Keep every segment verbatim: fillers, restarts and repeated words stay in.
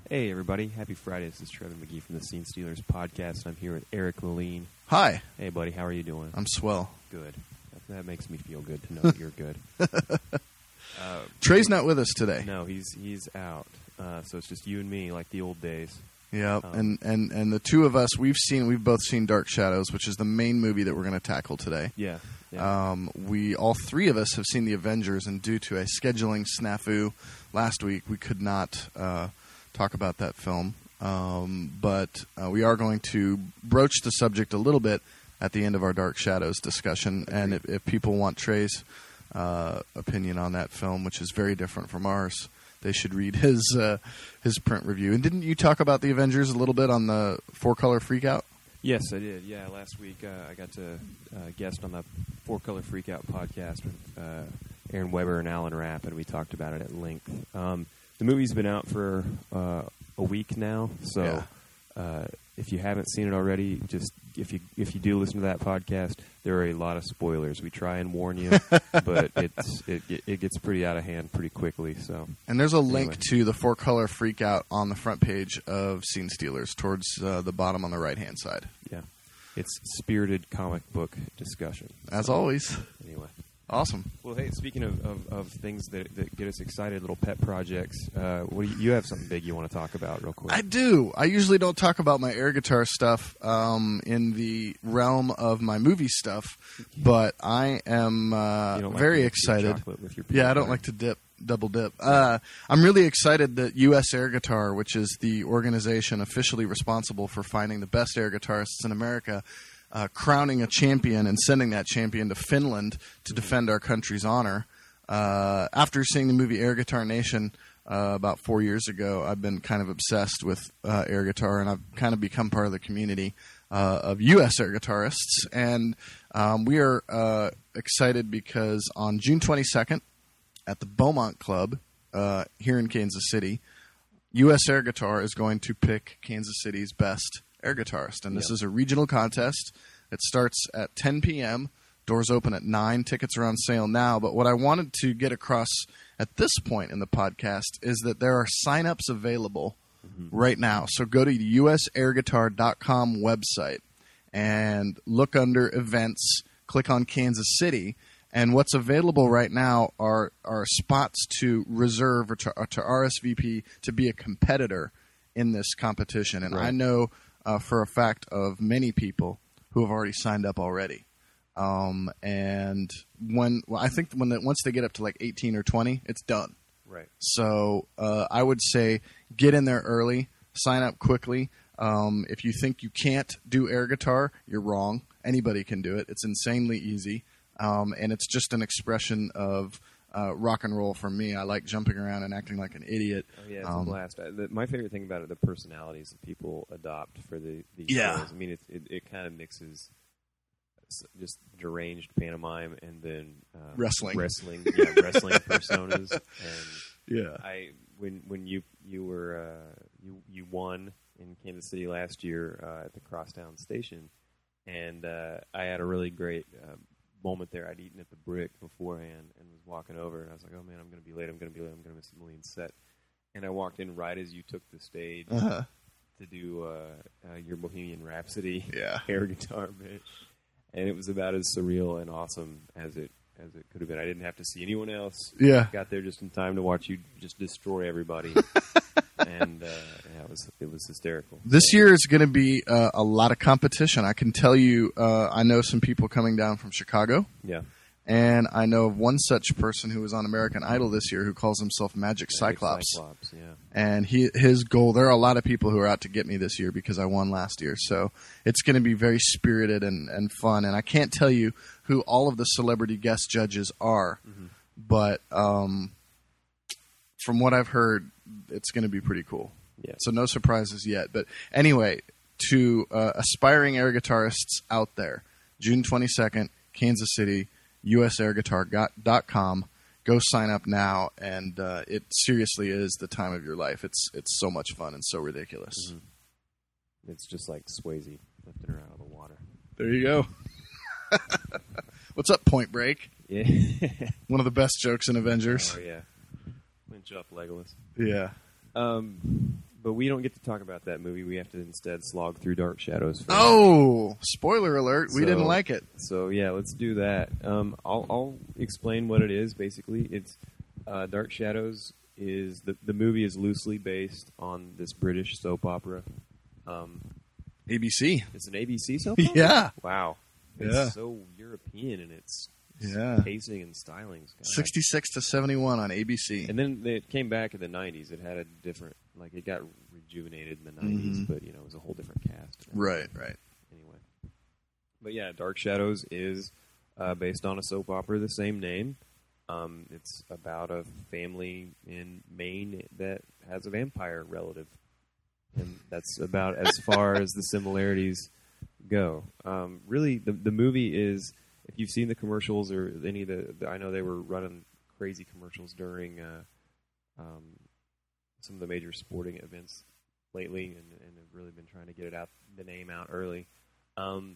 Hey, everybody. Happy Friday. This is Trevor McGee from the Scene Stealers podcast. I'm here with Eric Moline. Hi. Hey, buddy. How are you doing? I'm swell. Good. That, that makes me feel good to know that you're good. Uh, Trey's not with us today. No, he's he's out. Uh, so it's just you and me, like the old days. Yeah, Um, and, and, and the two of us, we've seen, we've both seen Dark Shadows, which is the main movie that we're going to tackle today. Yeah. yeah. Um, we all three of us have seen The Avengers, and due to a scheduling snafu last week, we could not uh, talk about that film. Um, but uh, we are going to broach the subject a little bit at the end of our Dark Shadows discussion. And if, if people want Trey's uh, opinion on that film, which is very different from ours, they should read his uh, his print review. And didn't you talk about The Avengers a little bit on the Four Color Freakout? Yes, I did. Yeah, last week uh, I got to uh, guest on the Four Color Freakout podcast with uh, Aaron Weber and Alan Rapp, and we talked about it at length. Um, the movie's been out for uh, a week now, so Yeah. uh, if you haven't seen it already, just if you if you do listen to that podcast, there are a lot of spoilers. We try and warn you, but it's it it gets pretty out of hand pretty quickly. So, And there's a link Anyway. to the Four Color Freakout on the front page of Scene Stealers, towards uh, the bottom on the right-hand side. yeah, it's spirited comic book discussion. As So, always. Anyway. Awesome. Well, hey, speaking of, of, of things that, that get us excited, little pet projects, uh, what do you, you have something big you want to talk about real quick? I do. I usually don't talk about my air guitar stuff um, in the realm of my movie stuff, but I am uh, You don't like very to mix your excited. chocolate with your Yeah, I peanut don't butter. like to dip, double dip. Uh, I'm really excited that U S Air Guitar, which is the organization officially responsible for finding the best air guitarists in America, Uh, crowning a champion and sending that champion to Finland to defend our country's honor. Uh, after seeing the movie Air Guitar Nation uh, about four years ago, I've been kind of obsessed with uh, air guitar, and I've kind of become part of the community uh, of U S air guitarists. And um, we are uh, excited because on June twenty-second at the Beaumont Club uh, here in Kansas City, U S Air Guitar is going to pick Kansas City's best air guitarist, and this Yep. is a regional contest. It starts at ten p.m. Doors open at nine. Tickets are on sale now. But what I wanted to get across at this point in the podcast is that there are sign-ups available Mm-hmm. right now. So go to the U S air guitar dot com website and look under events, click on Kansas City, and what's available right now are, are spots to reserve or to, or to R S V P to be a competitor in this competition. And Right. I know uh, for a fact of many people who have already signed up already. Um, and when well, I think when the, once they get up to like eighteen or twenty, it's done. Right. So uh, I would say get in there early, sign up quickly. Um, if you think you can't do air guitar, you're wrong. Anybody can do it. It's insanely easy, um, and it's just an expression of uh, rock and roll for me. I like jumping around and acting like an idiot. Oh, yeah, it's Um, a blast. I, the, my favorite thing about it, the personalities that people adopt for the these Yeah. shows. I mean, it it, it kind of mixes s- just deranged pantomime and then uh, Wrestling. wrestling, yeah, wrestling personas. And Yeah. I when when you you were uh, you you won in Kansas City last year uh, at the Crosstown Station, and uh, I had a really great uh, moment there. I'd eaten at the Brick beforehand and was walking over, and I was like, "Oh man, I'm going to be late. I'm going to be late. I'm going to miss Moline's set." And I walked in right as you took the stage Uh-huh. to do uh, uh, your Bohemian Rhapsody Yeah. air guitar bit, and it was about as surreal and awesome as it as it could have been. I didn't have to see anyone else. Yeah. Got there just in time to watch you just destroy everybody, and uh, yeah, it was it was hysterical. This year is going to be uh, a lot of competition. I can tell you, uh, I know some people coming down from Chicago, Yeah, and I know of one such person who was on American Idol this year who calls himself Magic Cyclops. Cyclops, yeah. And he his goal, there are a lot of people who are out to get me this year because I won last year. So it's going to be very spirited and, and fun. And I can't tell you who all of the celebrity guest judges are, Mm-hmm. but um, from what I've heard, it's going to be pretty cool. Yeah. So no surprises yet. But anyway, to uh, aspiring air guitarists out there, June twenty-second, Kansas City, U S air guitar dot com. Go sign up now, and uh, it seriously is the time of your life. It's it's so much fun and so ridiculous. Mm-hmm. It's just like Swayze lifting her out of the water. There you go. What's up, Point Break? Yeah. One of the best jokes in Avengers. Oh yeah. Lynch up Legolas. Yeah. Um, But we don't get to talk about that movie. We have to instead slog through Dark Shadows first. Oh, spoiler alert. We So- didn't like it. So yeah, let's do that. Um, I'll, I'll explain what it is. Basically, it's uh, Dark Shadows is the the movie is loosely based on this British soap opera. Um, A B C. it's an A B C soap opera. Yeah. Wow. It's Yeah. so European in its Yeah. pacing and stylings. God. sixty-six to seventy-one on A B C. And then it came back in the nineties. It had a different, like it got rejuvenated in the nineties, Mhm. but you know it was a whole different cast. Right, right. Anyway, but yeah, Dark Shadows is uh, based on a soap opera of the same name. Um, it's about a family in Maine that has a vampire relative, and that's about as far as the similarities go. Um, really, the the movie is. If you've seen the commercials or any of the, the I know they were running crazy commercials during uh, um, some of the major sporting events lately, and, and have really been trying to get it out, the name out early. Um,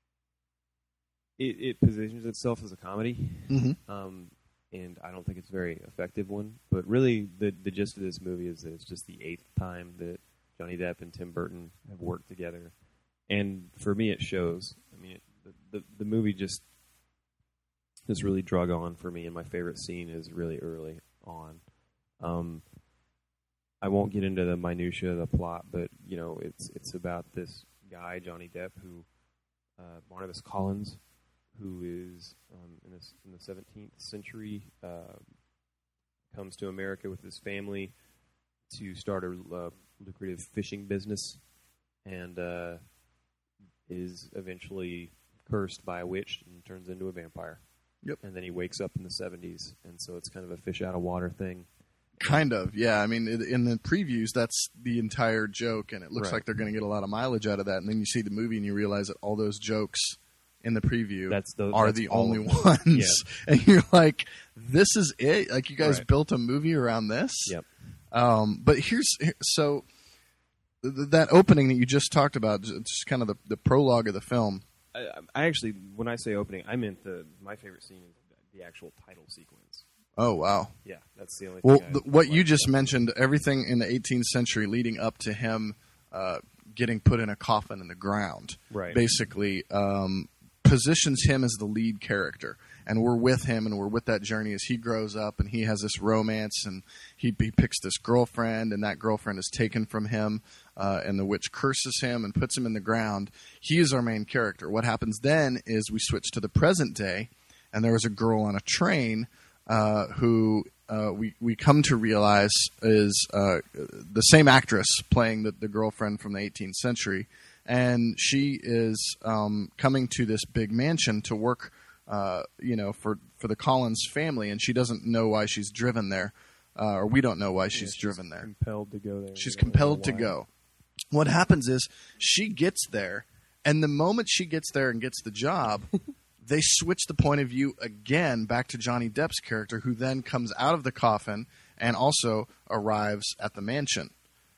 it, it positions itself as a comedy, Mm-hmm. um, and I don't think it's a very effective one. But really, the the gist of this movie is that it's just the eighth time that Johnny Depp and Tim Burton have worked together, and for me, it shows. I mean, it, the, the the movie just has really drug on for me, and my favorite scene is really early on. Um, I won't get into the minutia of the plot, but you know, it's it's about this guy, Johnny Depp, who uh, Barnabas Collins, who is um, in, this, in the seventeenth century, uh, comes to America with his family to start a uh, lucrative fishing business, and uh, is eventually cursed by a witch and turns into a vampire. Yep. And then he wakes up in the seventies, and so it's kind of a fish out of water thing. Kind of, yeah. I mean, it, in the previews, that's the entire joke, and it looks Right. like they're going to get a lot of mileage out of that. And then you see the movie, and you realize that all those jokes in the preview That's the are that's the all only of them. ones. Yeah. And you're like, this is it? Like, you guys Right. built a movie around this? Yep. Um, but here's, here- so th- that opening that you just talked about, j- just kind of the, the prologue of the film. I, I actually, when I say opening, I meant the my favorite scene is the actual title sequence. Oh, wow. Yeah, that's the only. Well, thing I th- what you like just about it. mentioned, everything in the eighteenth century leading up to him uh, getting put in a coffin in the ground, Right. basically um, positions him as the lead character. And we're with him, and we're with that journey as he grows up, and he has this romance, and he, he picks this girlfriend, and that girlfriend is taken from him, uh, and the witch curses him and puts him in the ground. He is our main character. What happens then is we switch to the present day, and there was a girl on a train uh, who uh, we we come to realize is uh, the same actress playing the, the girlfriend from the eighteenth century, and she is um, coming to this big mansion to work, uh, you know, for for the Collins family, and she doesn't know why she's driven there, uh, or we don't know why she's Yeah, driven there. Compelled to go there. She's We don't know compelled to why. go. What happens is she gets there, and the moment she gets there and gets the job, they switch the point of view again back to Johnny Depp's character, who then comes out of the coffin and also arrives at the mansion.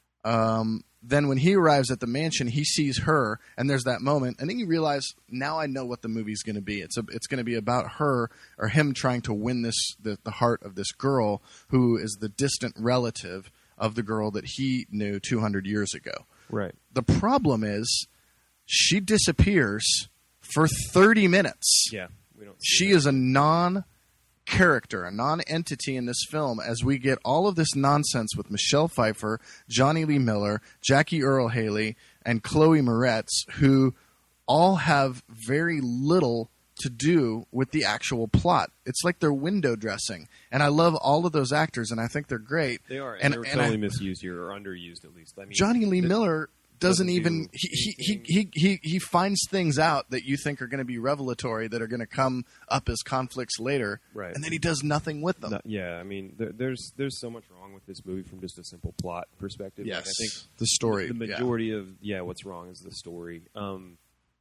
Um, then when he arrives at the mansion, he sees her, and there's that moment, and then you realize, now I know what the movie's going to be. It's a, it's going to be about her or him trying to win this the, the heart of this girl who is the distant relative of the girl that he knew two hundred years ago. Right. The problem is she disappears for thirty minutes. Yeah. We don't. See She that. is a non-character, a non-entity in this film as we get all of this nonsense with Michelle Pfeiffer, Johnny Lee Miller, Jackie Earle Haley, and Chloe Moretz, who all have very little to do with the actual plot. It's like they're window dressing. And I love all of those actors, and I think they're great. They are, and, and- they're and totally I- misused here, or underused at least. I mean, Johnny Lee the- Miller doesn't doesn't even do he, he, he, anything. he, he, he finds things out that you think are going to be revelatory that are going to come up as conflicts later, Right. and then he does nothing with them. No, yeah, I mean, there, there's there's so much wrong with this movie from just a simple plot perspective. Like, Yes, I think the story. the yeah. majority of yeah, what's wrong is the story. Um,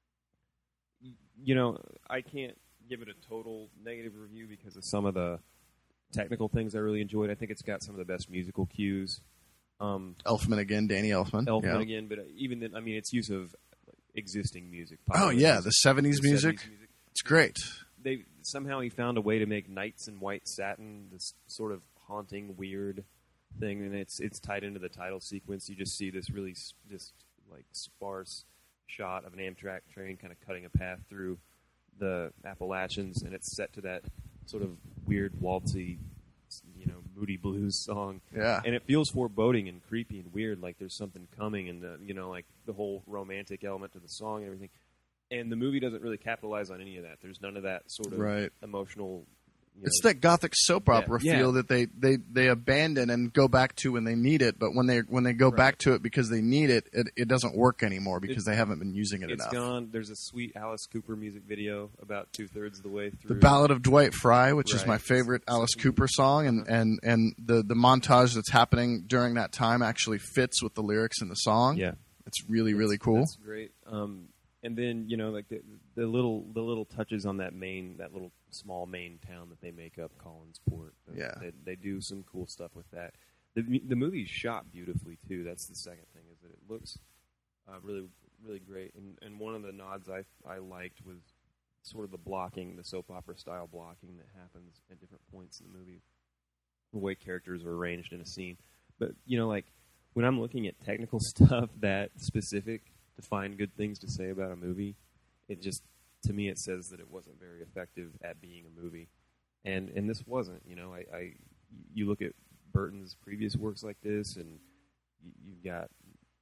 y- you know, I can't give it a total negative review because of some of the technical things I really enjoyed. I think it's got some of the best musical cues. Um, Elfman again, Danny Elfman. Elfman yeah. again, but even then, I mean, it's use of like, existing music. Oh popular yeah, music, the seventies the music. seventies music. It's great. They somehow he found a way to make Knights in White Satin this sort of haunting, weird thing, and it's it's tied into the title sequence. You just see this really s- just like sparse shot of an Amtrak train kind of cutting a path through the Appalachians, and it's set to that sort of weird waltzy, you know, moody blues song. Yeah. And it feels foreboding and creepy and weird, like there's something coming, and the, you know, like the whole romantic element to the song and everything. And the movie doesn't really capitalize on any of that. There's none of that sort of Right. emotional. You know, It's that gothic soap opera Yeah, yeah. feel that they, they, they abandon and go back to when they need it, but when they when they go Right. back to it because they need it, it, it doesn't work anymore because It's- they haven't been using it It's enough. gone. There's a sweet Alice Cooper music video about two thirds of the way The through. Ballad of Dwight Fry, which is Right. my favorite Alice Such a- Cooper song, and, and, and the, the montage that's happening during that time actually fits with the lyrics in the song. Yeah, It's really, really That's- cool. That's great. Um, and then you know, like the, the little the little touches on that main that little small main town that they make up, Collinsport. Uh, Yeah. they, they do some cool stuff with that. The mu- the movie's shot beautifully too. That's the second thing, is that it looks uh, really really great. And and one of the nods I I liked was sort of the blocking, the soap opera style blocking that happens at different points in the movie, the way characters are arranged in a scene. But you know, like when I'm looking at technical stuff that specific to find good things to say about a movie, it just, to me, it says that it wasn't very effective at being a movie, and and this wasn't. You know, I, I you look at Burton's previous works like this, and you, you've got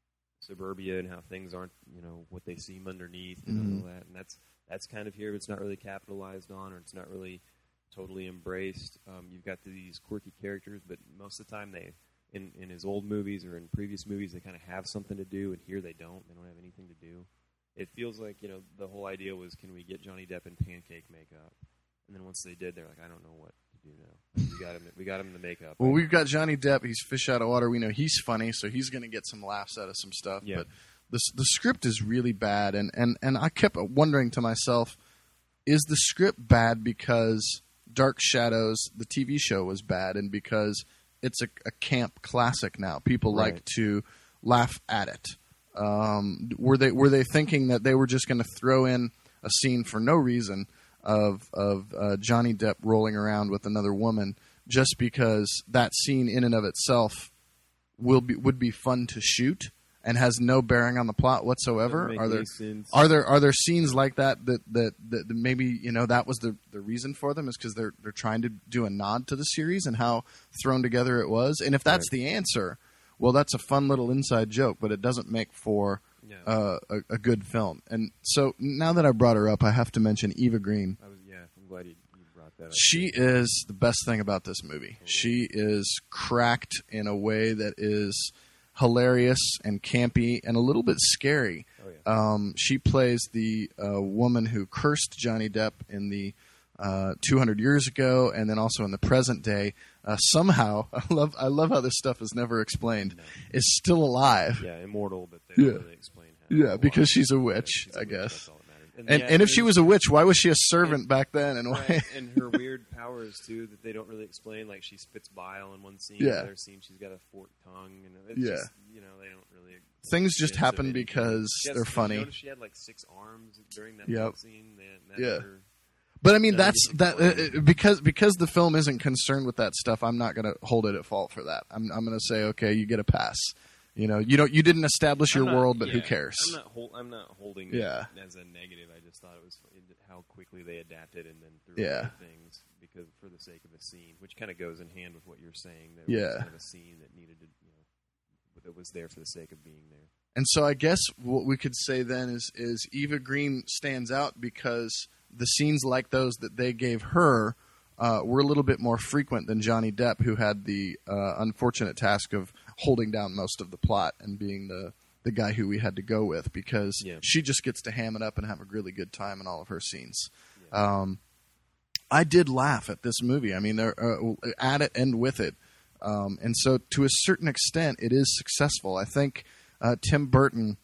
Suburbia and how things aren't, you know, what they seem underneath and Mhm. all that, and that's that's kind of here. But it's not really capitalized on, or it's not really totally embraced. Um, you've got these quirky characters, but most of the time they. In, in his old movies or in previous movies, they kind of have something to do, and here they don't. They don't have anything to do. It feels like, you know, the whole idea was, can we get Johnny Depp in pancake makeup? And then once they did, they're like, I don't know what to do now. We got him. We got him in the makeup. Well, we've got Johnny Depp. He's fish out of water. We know he's funny, so he's going to get some laughs out of some stuff. Yeah. But the the script is really bad, and, and, and I kept wondering to myself, is the script bad because Dark Shadows, the T V show, was bad, and because it's a, a camp classic now? People Right. like to laugh at it. Um, were they were they thinking that they were just going to throw in a scene for no reason of of uh, Johnny Depp rolling around with another woman just because that scene in and of itself will be would be fun to shoot and has no bearing on the plot whatsoever? Doesn't make Are there any sense. are there are there scenes like that that that, that maybe, you know, that was the, the reason for them, is because they're they're trying to do a nod to the series and how thrown together it was? And if that's Right. the answer, well, that's a fun little inside joke, but it doesn't make for Yeah. uh, a, a good film. And so now that I brought her up, I have to mention Eva Green. I was, yeah, I'm glad you, you brought that up. She is the best thing about this movie. She is cracked in a way that is hilarious and campy and a little bit scary. Oh, yeah. Um, she plays the uh, woman who cursed Johnny Depp in the uh, two hundred years ago, and then also in the present day. Uh, somehow, I love I love how this stuff is never explained. No. Is still alive. Yeah, immortal, but they Yeah. don't really explain how. Yeah, why. because she's a Yeah, witch, she's a I witch, guess. that's all that matters. And yeah, and if she there's- was a witch, why was she a servant back then? And why? Right, and her weird powers too that they don't really explain. Like she spits bile in one scene, Yeah. in another scene she's got a forked tongue, and it's Yeah. just, you know, they don't really. Things just sense of happen anything. because She has- they're did you funny. notice she had like six arms during that Yep. one scene. That, that Yeah. never- But I mean, No, that's you that can uh, uh, because because the film isn't concerned with that stuff. I'm not going to hold it at fault for that. I'm I'm going to say, okay, you get a pass. You know, you don't you didn't establish your I'm not- world, but who yeah, cares? I'm not, hol- I'm not holding Yeah. it as a negative. I just thought it was funny how quickly they adapted and then threw Yeah. away things because for the sake of a scene, which kind of goes in hand with what you're saying. That it Yeah. was kind of a scene that needed to, you know, that was there for the sake of being there. And so I guess what we could say then is is Eva Green stands out because the scenes like those that they gave her uh, were a little bit more frequent than Johnny Depp, who had the uh, unfortunate task of holding down most of the plot and being the the guy who we had to go with, because Yeah. she just gets to ham it up and have a really good time in all of her scenes. Yeah. Um, I did laugh at this movie. I mean, they're uh, at it and with it. Um, and so to a certain extent, it is successful. I think uh, Tim Burton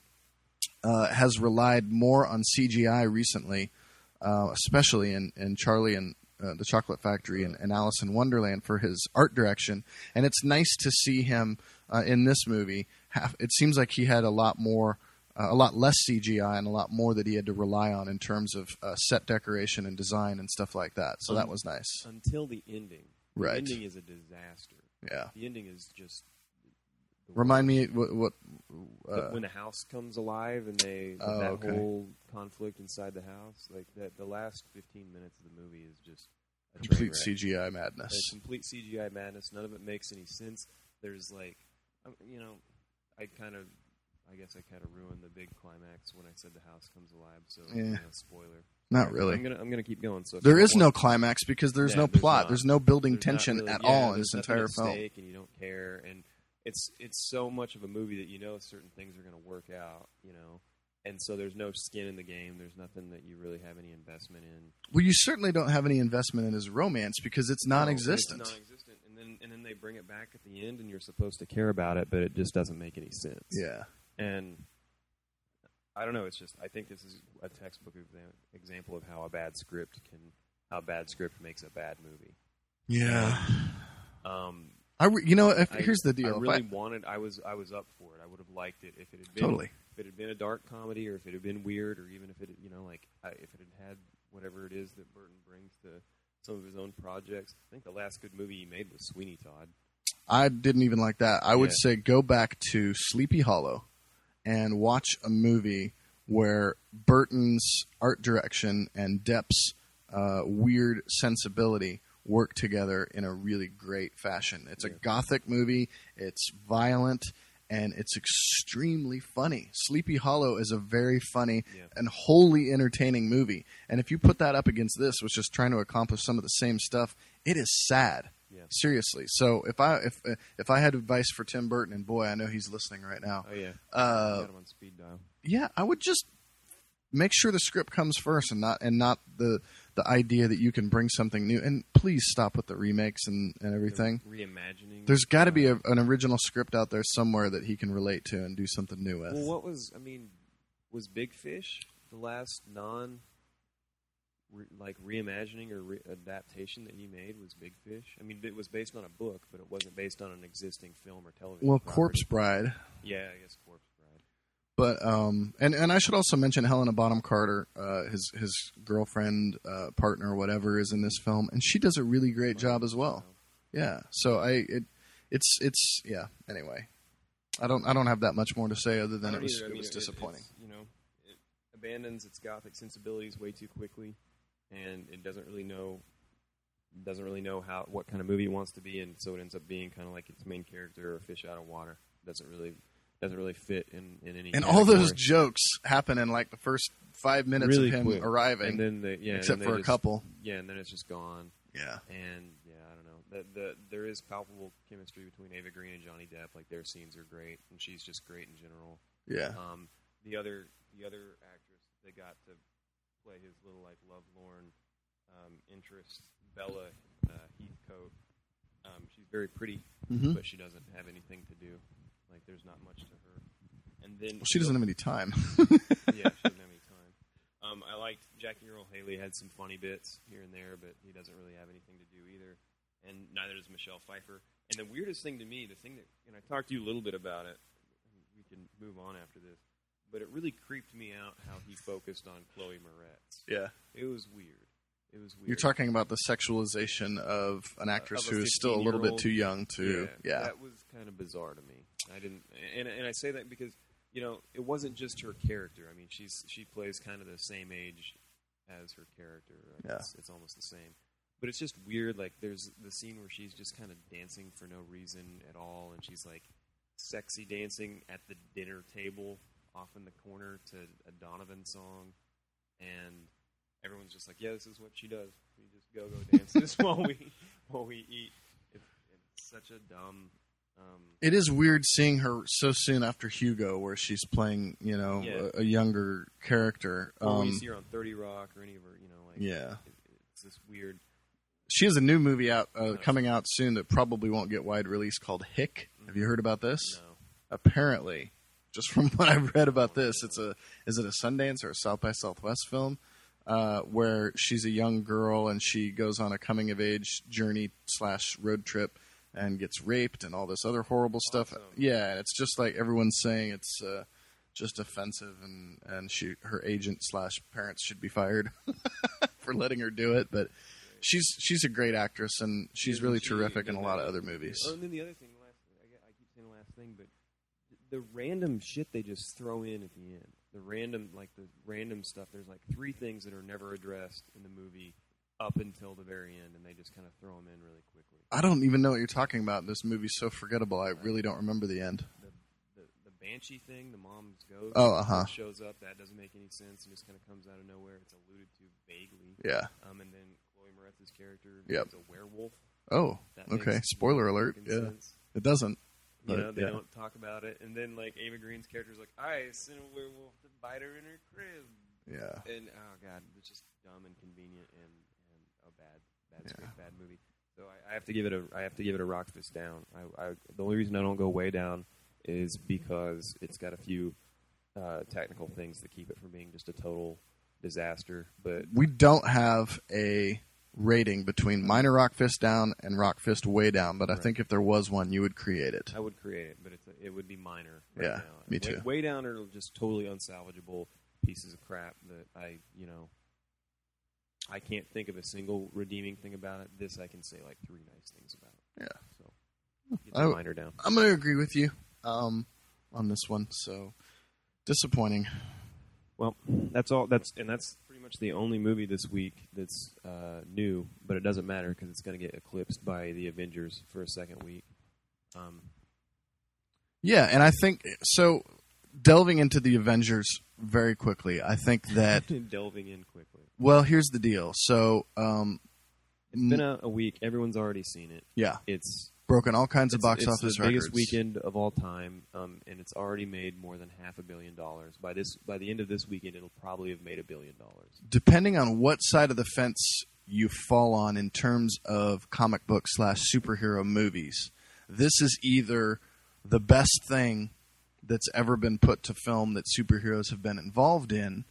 uh, has relied more on C G I recently, uh, especially in, in Charlie and uh, the Chocolate Factory and, and Alice in Wonderland for his art direction. And it's nice to see him uh, in this movie. Have, it seems like he had a lot more, uh, a lot less C G I and a lot more that he had to rely on in terms of uh, set decoration and design and stuff like that. So that Um, was nice. Until the ending. The Right. ending is a disaster. Yeah. The ending is just. Remind me what. what uh, uh, when the house comes alive and they oh, that okay. whole conflict inside the house, like that, the last fifteen minutes of the movie is just a complete C G I madness. Like, complete C G I madness. None of it makes any sense. There's like, you know, I kind of. I guess I kind of ruined the big climax when I said the house comes alive. So, yeah. you know, spoiler. Not really. I'm gonna I'm gonna keep going. So there is no climax because there's yeah, no there's plot. not. There's no building there's tension really, at yeah, all in this nothing entire at film. stake and you don't care. And it's it's so much of a movie that you know certain things are going to work out. You know, and so there's no skin in the game. There's nothing that you really have any investment in. Well, you certainly don't have any investment in his romance because it's non-existent. No, it's non-existent, and then and then they bring it back at the end, and you're supposed to care about it, but it just doesn't make any sense. Yeah, and. I don't know. It's just I think this is a textbook example of how a bad script can, how a bad script makes a bad movie. Yeah. Um, I re- you know if, I, here's the deal. I really I, wanted. I was I was up for it. I would have liked it if it had been totally. If it had been a dark comedy, or if it had been weird, or even if it you know like I, if it had had whatever it is that Burton brings to some of his own projects. I think the last good movie he made was Sweeney Todd. I didn't even like that. I would Yeah. say go back to Sleepy Hollow and watch a movie where Burton's art direction and Depp's uh, weird sensibility work together in a really great fashion. It's a Yeah. gothic movie. It's violent. And it's extremely funny. Sleepy Hollow is a very funny Yeah. and wholly entertaining movie. And if you put that up against this, which is trying to accomplish some of the same stuff, it is sad. Yeah. Seriously. So if I if if I had advice for Tim Burton, and boy, I know he's listening right now. Oh yeah. Uh, Got him on speed dial. yeah, I would just make sure the script comes first, and not and not the the idea that you can bring something new. And please stop with the remakes and, and everything. The reimagining. There's got to be uh, a, an original script out there somewhere that he can relate to and do something new with. Well, what was I mean? Was Big Fish the last non? Re, like reimagining or re- adaptation that he made was Big Fish. I mean, it was based on a book, but it wasn't based on an existing film or television. Well, property. Corpse Bride. Yeah, I guess Corpse Bride. But um, and and I should also mention Helena Bonham Carter, uh, his his girlfriend, uh, partner, whatever, is in this film, and she does a really great job as well. Yeah. So I it it's it's yeah. Anyway, I don't I don't have that much more to say other than it was either. I it mean, was it, disappointing. It's, you know, it abandons its gothic sensibilities way too quickly. And it doesn't really know, doesn't really know how what kind of movie it wants to be, and so it ends up being kind of like its main character or a fish out of water. Doesn't really, doesn't really fit in, in any. And category. all those jokes happen in like the first five minutes really of him quick. arriving, and then the, yeah, except and for a just, couple. Yeah, and then it's just gone. Yeah. And yeah, I don't know. The, the there is palpable chemistry between Ava Green and Johnny Depp. Like their scenes are great, and she's just great in general. Yeah. Um, the other the other actress they got to play his little like lovelorn. Um, interest, Bella uh, Heathcote. Um, she's very pretty, Mm-hmm. but she doesn't have anything to do. Like, there's not much to her. And then Well, she doesn't have any time. yeah, she doesn't have any time. Um, I liked Jackie Earle Haley had some funny bits here and there, but he doesn't really have anything to do either. And neither does Michelle Pfeiffer. And the weirdest thing to me, the thing that, and I talked to you a little bit about it. We can move on after this. But it really creeped me out how he focused on Chloe Moretz. Yeah. It was weird. It was weird. You're talking about the sexualization of an actress Uh, of a who is still a little bit fifteen-year-old. too young to. Yeah, Yeah. that was kind of bizarre to me. I didn't, and and I say that because you know it wasn't just her character. I mean, she's she plays kind of the same age as her character. Yeah. It's, it's almost the same, but it's just weird. Like there's the scene where she's just kind of dancing for no reason at all, and she's like sexy dancing at the dinner table off in the corner to a Donovan song, and everyone's just like, yeah, this is what she does. We just go go dances while we while we eat. It's, it's such a dumb. Um, It is weird seeing her so soon after Hugo, where she's playing, you know, Yeah. a, a younger character. or when Um, you see her on thirty Rock or any of her, you know, like yeah. it, it's this weird. She has a new movie out uh, coming out soon that probably won't get wide release called Hick. Have you heard about this? No, Apparently, just from what I've read about this, it's a is it a Sundance or a South by Southwest film uh, where she's a young girl and she goes on a coming of age journey slash road trip and gets raped and all this other horrible stuff. Awesome. Yeah, and it's just like everyone's saying it's uh, just offensive and and she her agent slash parents should be fired for letting her do it, but. she's she's a great actress, and she's really She- terrific in a lot of uh, other movies. Oh, and then the other thing, the last, I, get- I keep saying the last thing, but the random shit they just throw in at the end, the random, like the random stuff. There's like three things that are never addressed in the movie up until the very end, and they just kind of throw them in really quickly. I don't even know what you're talking about. This movie's so forgettable. I really don't remember the end. The, the, the Banshee thing, the mom's ghost, Oh, uh-huh. shows up. That doesn't make any sense, and just kind of comes out of nowhere. It's alluded to vaguely. Yeah. Um, and then Chloe Moretz's character Yep. is a werewolf. Oh, That okay. makes Spoiler no alert. fucking Yeah. sense. It doesn't. You But, know, they yeah. don't talk about it. And then, like, Ava Green's character is like, I sent a werewolf to bite her in her crib. Yeah. And, oh, God, it's just dumb and convenient and, and a bad, bad Yeah. script, bad movie. So I, I have to give it a, I have to give it a rock fist down. I, I, the only reason I don't go way down is because it's got a few uh, technical things that keep it from being just a total disaster. But We don't have a rating between minor rock fist down and rock fist way down, but I Right. think if there was one, you would create it. I would create it, but it's a, it would be minor. Right Yeah, now. me Way- too. Way down are just totally unsalvageable pieces of crap that I, you know, I can't think of a single redeeming thing about it. This I can say like three nice things about it. Yeah. So get the I- minor down. I'm going to agree with you um, on this one. So disappointing. Well, that's all. That's and that's pretty much the only movie this week that's uh, new. But it doesn't matter because it's going to get eclipsed by the Avengers for a second week. Um, Yeah, and I think so. Delving into the Avengers very quickly, I think that. delving in quickly. Well, here's the deal. So, um, It's been out a week. Everyone's already seen it. yeah, It's broken all kinds of It's, box it's office the records. biggest weekend of all time, um, and it's already made more than half a billion dollars. By this, by the end of this weekend, it'll probably have made a billion dollars. Depending on what side of the fence you fall on in terms of comic book slash superhero movies, this is either the best thing that's ever been put to film that superheroes have been involved in,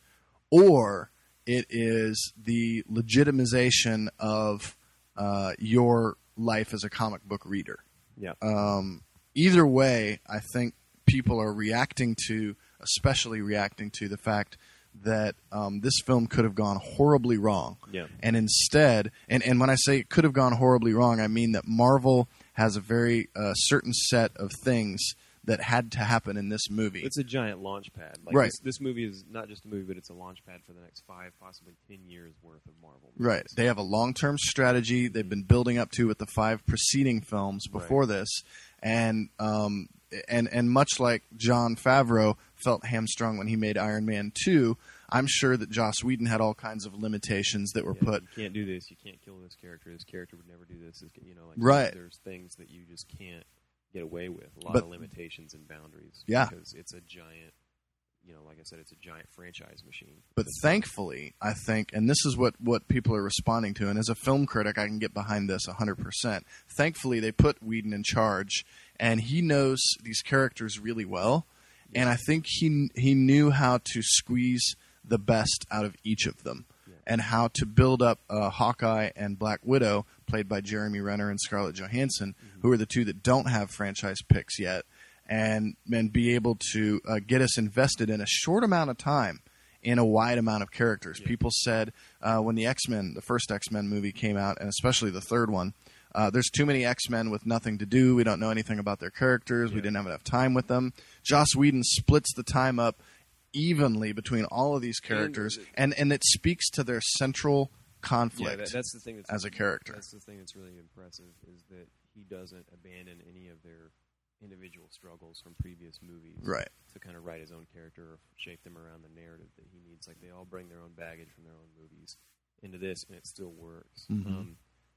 or it is the legitimization of uh, your life as a comic book reader. Yeah, Um, either way, I think people are reacting to, especially reacting to the fact that um, this film could have gone horribly wrong. yeah, And instead, and, and when I say it could have gone horribly wrong, I mean that Marvel has a very uh, certain set of things that had to happen in this movie. it's a giant launch pad. Like Right. This, this movie is not just a movie, but it's a launch pad for the next five, possibly ten years worth of Marvel movies. Right. They have a long-term strategy they've been building up to with the five preceding films before this, and um, and and much like Jon Favreau felt hamstrung when he made Iron Man two, I'm sure that Joss Whedon had all kinds of limitations that were Yeah, put. You can't do this. You can't kill this character. This character would never do this. This- You know, like Right. There's things that you just can't get away with. A lot But- of limitations and boundaries. Yeah. because it's a giant. You know, like I said, it's a giant franchise machine. But thankfully, I think, and this is what, what people are responding to, and as a film critic, I can get behind this one hundred percent. Thankfully, they put Whedon in charge, and he knows these characters really well, and I think he he knew how to squeeze the best out of each of them, Yeah. and how to build up uh, Hawkeye and Black Widow, played by Jeremy Renner and Scarlett Johansson, who are the two that don't have franchise picks yet, and and be able to uh, get us invested in a short amount of time in a wide amount of characters. Yeah. People said uh, when the X-Men, the first X-Men movie came out, and especially the third one, uh, there's too many X-Men with nothing to do. We don't know anything about their characters. We Yeah. didn't have enough time with them. Joss Whedon splits the time up evenly between all of these characters, and, and it speaks to their central conflict Yeah, that, that's the thing. That's as a character. That's the thing that's really impressive is that he doesn't abandon any of their individual struggles from previous movies, Right. to kind of write his own character or shape them around the narrative that he needs. Like they all bring their own baggage from their own movies into this, and it still works. Mhm. Um,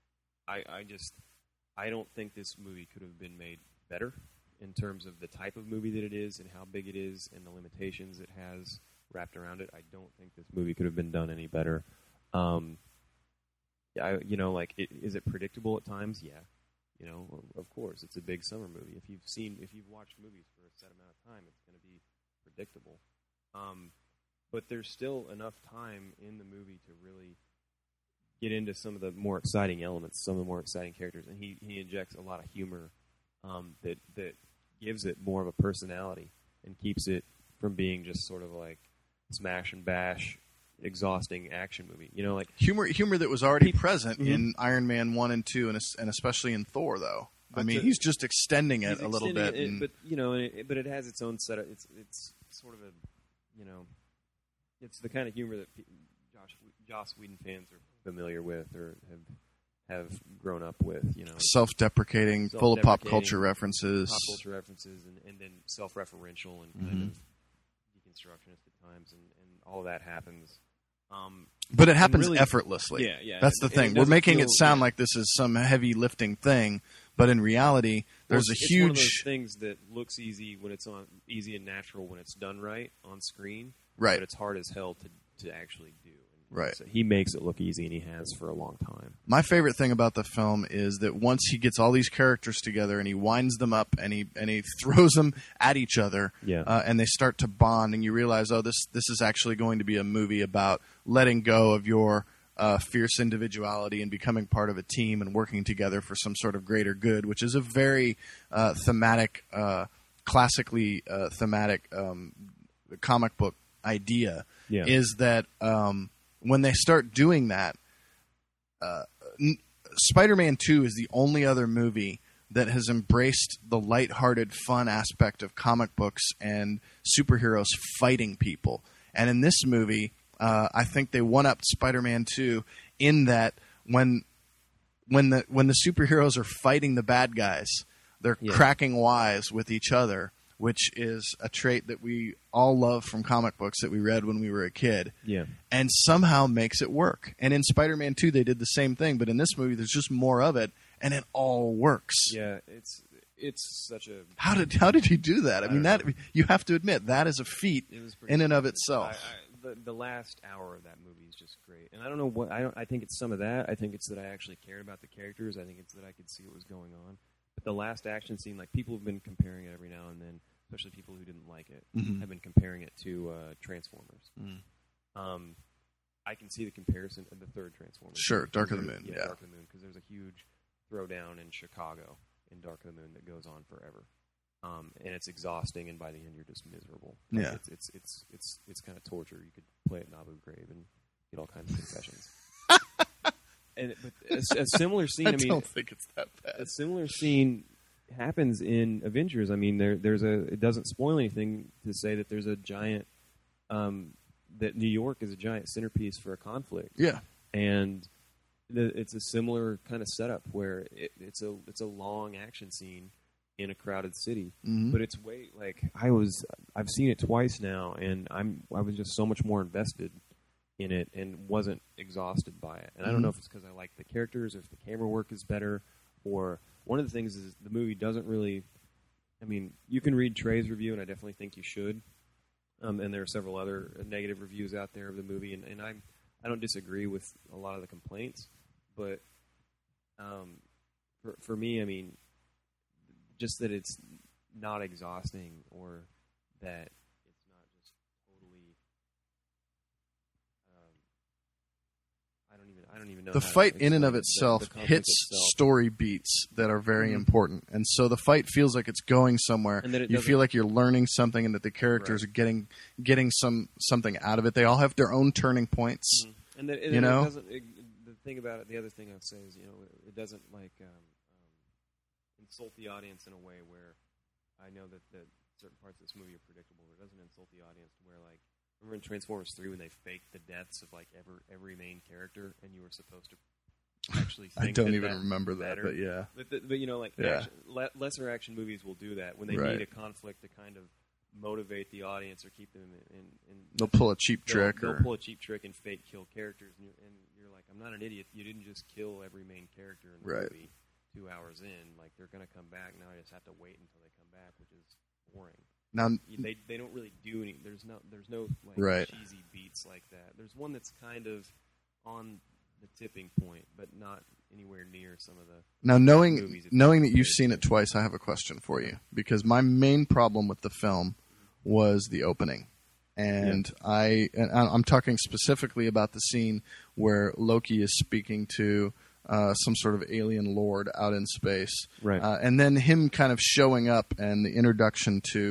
I, I just, I don't think this movie could have been made better in terms of the type of movie that it is and how big it is and the limitations it has wrapped around it. I don't think this movie could have been done any better. Um, yeah, I, you know, like, it, is it predictable at times? Yeah. You know, of- of course, it's a big summer movie. If you've seen, if you've watched movies for a set amount of time, it's going to be predictable. Um, but there's still enough time in the movie to really get into some of the more exciting elements, some of the more exciting characters, and he, he injects a lot of humor um, that that gives it more of a personality and keeps it from being just sort of like smash and bash, exhausting action movie. You know, like humor humor that was already People- present Mhm. in Iron Man one and two, and es- and especially in Thor, though. I But mean, the- he's just extending it he's a little extending bit. it, and- but you know, and it, but it has its own set of it's it's sort of a you know, it's the kind of humor that pe- Josh Joss Whedon fans are familiar with or have have grown up with. You know, self-deprecating, full of pop Self-deprecating, culture references. pop culture references and, and then self-referential and kind Mhm. of deconstructionist at times, and, and all of that happens. Um, But it happens really- effortlessly. yeah, yeah. That's the and- and thing. it We're doesn't making it feel- sound yeah. like this is some heavy lifting thing, but in reality, Well, there's it's, a it's one of those huge things that looks easy when it's on easy and natural when it's done right on screen, right. but it's hard as hell to to actually do. And Right. So he makes it look easy, and he has for a long time. My favorite thing about the film is that once he gets all these characters together and he winds them up and he and he throws them at each other, Yeah. uh, and they start to bond, and you realize, oh, this this is actually going to be a movie about letting go of your uh, fierce individuality and becoming part of a team and working together for some sort of greater good, which is a very uh, thematic, uh, classically uh, thematic um, comic book idea. Yeah. Is that um, when they start doing that, uh, n- Spider-Man two is the only other movie that has embraced the lighthearted, fun aspect of comic books and superheroes fighting people. And in this movie, uh, I think they one-upped Spider-Man two in that when when the when the superheroes are fighting the bad guys, they're Yeah. cracking wise with each other, which is a trait that we all love from comic books that we read when we were a kid, Yeah. and somehow makes it work. And in Spider-Man two, they did the same thing, but in this movie, there's just more of it, and it all works. Yeah. It's it's such a How did how did he do that? I, I mean, don't that know. you have to admit that is a feat it was pretty in and of I, itself. I, the the last hour of that movie is just great, and I don't know what I don't. I think it's some of that. I think it's that I actually cared about the characters. I think it's that I could see what was going on. But the last action scene, like people have been comparing it every now and then, especially people who didn't like it, Mhm. have been comparing it to uh, Transformers. Mm. Um, I can see the comparison of the third Transformers. Sure, Because Dark of the there- Moon, Yeah, yeah. Dark of the Moon, because there's a huge throwdown in Chicago in Dark of the Moon that goes on forever, um, and it's exhausting. And by the end, you're just miserable. Like, Yeah. it's it's it's it's it's kind of torture. You could play at Nabu Grave and get all kinds of confessions. And but a, a similar scene. I, I, mean, don't think it's that bad. a similar scene happens in Avengers. I mean, there there's a. It doesn't spoil anything to say that there's a giant. Um, that New York is a giant centerpiece for a conflict, Yeah, and the, it's a similar kind of setup where it, it's a it's a long action scene in a crowded city, Mhm. but it's way like I was. I've seen it twice now, and I'm I was just so much more invested in it and wasn't exhausted by it. And I don't Mhm. know if it's because I like the characters or if the camera work is better, or one of the things is the movie doesn't really. I mean, you can read Trey's review, and I definitely think you should. Um, and there are several other negative reviews out there of the movie, and, and I I don't disagree with a lot of the complaints, but um, for for me, I mean, just that it's not exhausting, or that it's not just totally. Um, I don't even I don't even know the how to fight in and of explain it. The- itself the conflict hits itself. story beats that are very Mhm. important, and so the fight feels like it's going somewhere. And that it You doesn't- feel like you're learning something, and that the characters Right. are getting getting some something out of it. They all have their own turning points. Mhm. And, that, and You it know? doesn't. It, the thing about it, the other thing I'd say is, you know, it, it doesn't like um, um, insult the audience in a way where I know that, that certain parts of this movie are predictable. It doesn't insult the audience to where, like, remember in Transformers three when they faked the deaths of like every every main character, and you were supposed to actually. I think don't that even that remember was that, better. but yeah, But, the, but you know, like Yeah. action, le- lesser action movies will do that when they Right. need a conflict to kind of motivate the audience or keep them in. in, in they'll pull a cheap they'll, trick they'll or pull a cheap trick and fake kill characters, and you're, and you're like, I'm not an idiot. You didn't just kill every main character in the Right. movie two hours in. Like, they're going to come back. Now I just have to wait until they come back, which is boring. now. You- They they don't really do any. There's no there's no like Right. cheesy beats like that. There's one that's kind of on the tipping point, but not anywhere near some of the. Now, knowing movies, it's knowing that you've very seen it twice, I have a question for you, because my main problem with the film was the opening, and I and I- I'm talking specifically about the scene where Loki is speaking to uh, some sort of alien lord out in space, Right. uh, and then him kind of showing up and the introduction to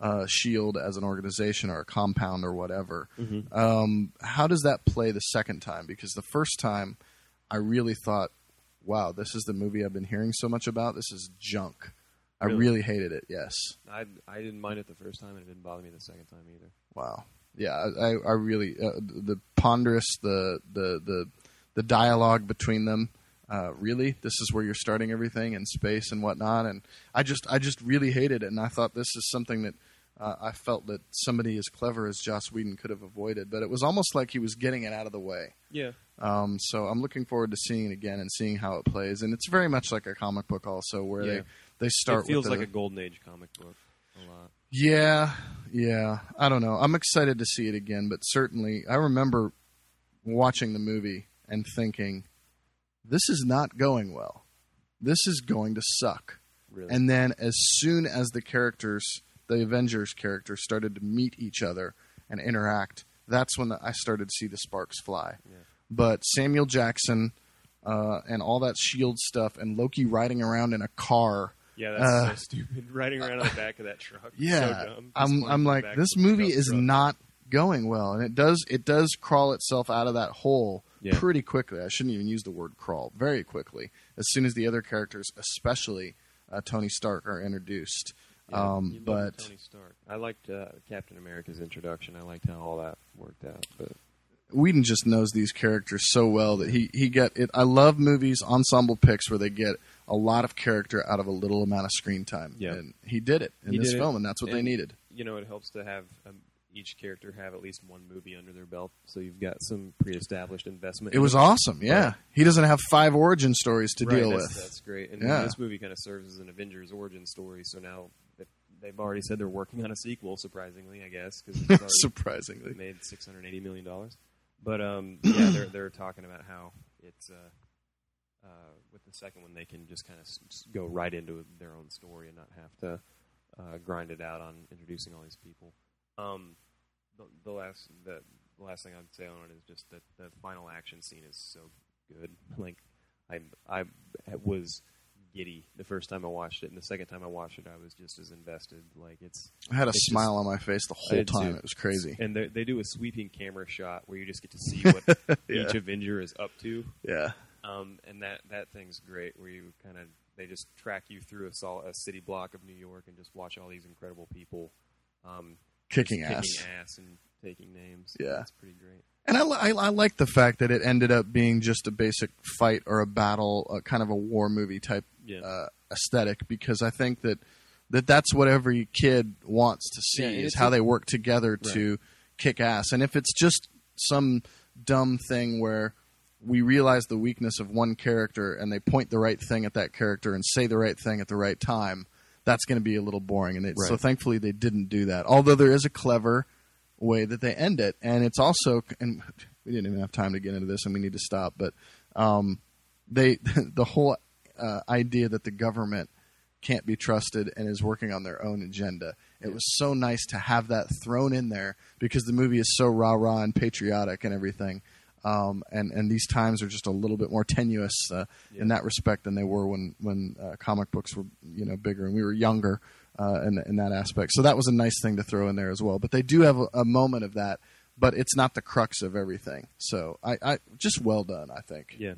uh, Shield as an organization or a compound or whatever. Mm-hmm. Um, how does that play the second time? Because the first time, I really thought, wow, this is the movie I've been hearing so much about. This is junk. I Really? really hated it, yes. I I didn't mind it the first time, and it didn't bother me the second time either. Wow. Yeah, I, I really uh, the ponderous, the the the the dialogue between them. Uh, really, this is where you're starting everything in space and whatnot. And I just I just really hated it, and I thought this is something that uh, I felt that somebody as clever as Joss Whedon could have avoided. But it was almost like he was getting it out of the way. Yeah. Um, so I'm looking forward to seeing it again and seeing how it plays. And it's very much like a comic book, also, where Yeah. they they start. It feels with like a, a golden age comic book a lot. Yeah, yeah. I don't know. I'm excited to see it again, but certainly I remember watching the movie and thinking, this is not going well. This is going to suck. Really. And then as soon as the characters, the Avengers characters, started to meet each other and interact, that's when the, I started to see the sparks fly. Yeah. But Samuel Jackson uh, and all that SHIELD stuff and Loki riding around in a car. Yeah, that's Uh, so stupid. Riding around on the back of that truck. Yeah, So dumb. Just I'm pointing I'm to the like, back this of the movie truck is truck. not going well, and it does it does crawl itself out of that hole Yeah. pretty quickly. I shouldn't even use the word crawl. Very quickly, as soon as the other characters, especially uh, Tony Stark, are introduced. Yeah, um, you love but Tony Stark. I liked uh, Captain America's introduction. I liked how all that worked out. But Whedon just knows these characters so well that he he get it. I love movies, ensemble picks where they get a lot of character out of a little amount of screen time. Yeah. And he did it in He this did it. film, and that's what they And, needed. You know, it helps to have um, each character have at least one movie under their belt, so you've got some pre-established investment. It in was them. awesome. Yeah, Right. he doesn't have five origin stories to Right, deal that's, with. That's great. And Yeah. this movie kind of serves as an Avengers origin story. So now that they've already said they're working on a sequel. Surprisingly, I guess, because it's already Surprisingly. made six hundred eighty million dollars. But um, yeah, they're they're talking about how it's uh, uh, with the second one they can just kind of s- s- go right into their own story and not have to uh, grind it out on introducing all these people. Um, the, the last the, the last thing I'd say on it is just that the final action scene is so good. Like I I was giddy the first time I watched it, and the second time I watched it, I was just as invested. Like it's I had a It's smile just- on my face the I whole did time. too. It was crazy. And they they do a sweeping camera shot where you just get to see what Yeah. each Avenger is up to. Yeah. Um, and that, that thing's great, where you kind of they just track you through a, sol- a city block of New York and just watch all these incredible people um, Kicking just ass. kicking ass and taking names. Yeah. It's pretty great. And I, li- I, I like the fact that it ended up being just a basic fight or a battle, uh, kind of a war movie type Yeah. uh, aesthetic, because I think that, that that's what every kid wants to see Yeah, and is it's how a- they work together to kick ass. And if it's just some dumb thing where we realize the weakness of one character and they point the right thing at that character and say the right thing at the right time, that's going to be a little boring. And it, so Right. thankfully they didn't do that. Although there is a clever way that they end it, and it's also, and we didn't even have time to get into this and we need to stop, but um, they the whole uh, idea that the government can't be trusted and is working on their own agenda. It Yeah. was so nice to have that thrown in there because the movie is so rah-rah and patriotic and everything. Um, and, and these times are just a little bit more tenuous uh, Yeah. in that respect than they were when, when uh, comic books were, you know, bigger and we were younger uh, in, in that aspect. So that was a nice thing to throw in there as well. But they do have a, a moment of that, but it's not the crux of everything. So I, I just well done, I think. Yeah.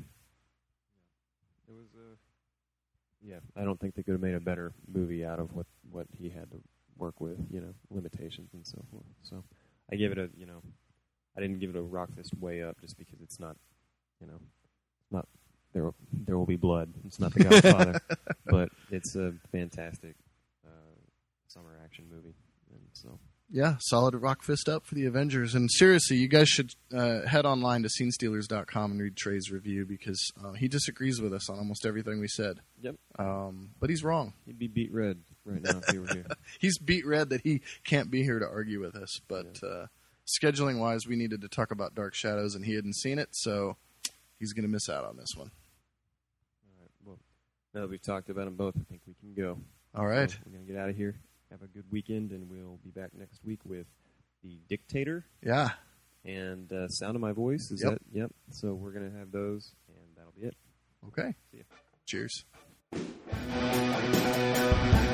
It was uh, yeah, I don't think they could have made a better movie out of what, what he had to work with, you know, limitations and so forth. So I give it a, you know, I didn't give it a rock fist way up just because it's not, you know, not there. Will, there will be blood. It's not The Godfather, but it's a fantastic uh, summer action movie. And so Yeah, solid rock fist up for the Avengers. And seriously, you guys should uh, head online to scene stealers dot com and read Trey's review because uh, he disagrees with us on almost everything we said. Yep. Um, but he's wrong. he'd be beat red right now if he were here. He's beat red that he can't be here to argue with us. But Yeah. uh, scheduling wise, we needed to talk about Dark Shadows, and he hadn't seen it, so he's going to miss out on this one. All right. Well, now that we've talked about them both, I think we can go. All right. So we're going to get out of here. Have a good weekend, and we'll be back next week with The Dictator Yeah. and uh, Sound of My Voice. Is Yep. that? Yep. So we're going to have those, and that'll be it. Okay. See ya. Cheers.